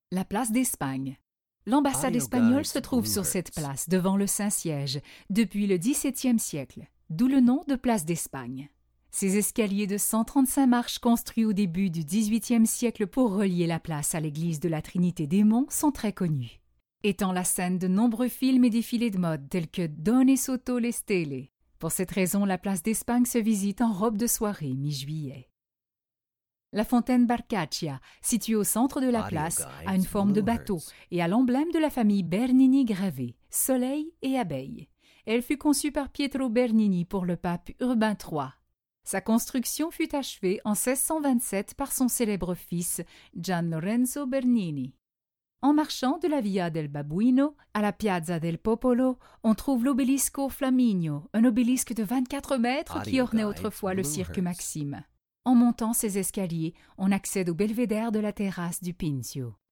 La place d'Espagne. L'ambassade espagnole se trouve sur cette place, devant le Saint-Siège, depuis le XVIIe siècle, d'où le nom de place d'Espagne. Ces escaliers de 135 marches construits au début du XVIIIe siècle pour relier la place à l'église de la Trinité des Monts sont très connus, étant la scène de nombreux films et défilés de mode tels que Donne sotto le stelle. Pour cette raison, la place d'Espagne se visite en robe de soirée mi-juillet. La fontaine Barcaccia, située au centre de la place, a une forme de bateau et a l'emblème de la famille Bernini gravé, soleil et abeille. Elle fut conçue par Pietro Bernini pour le pape Urbain III. Sa construction fut achevée en 1627 par son célèbre fils Gian Lorenzo Bernini. En marchant de la Via del Babuino à la Piazza del Popolo, on trouve l'Obelisco Flaminio, un obélisque de 24 mètres qui ornait autrefois le cirque Maxime. En montant ces escaliers, on accède au belvédère de la terrasse du Pincio.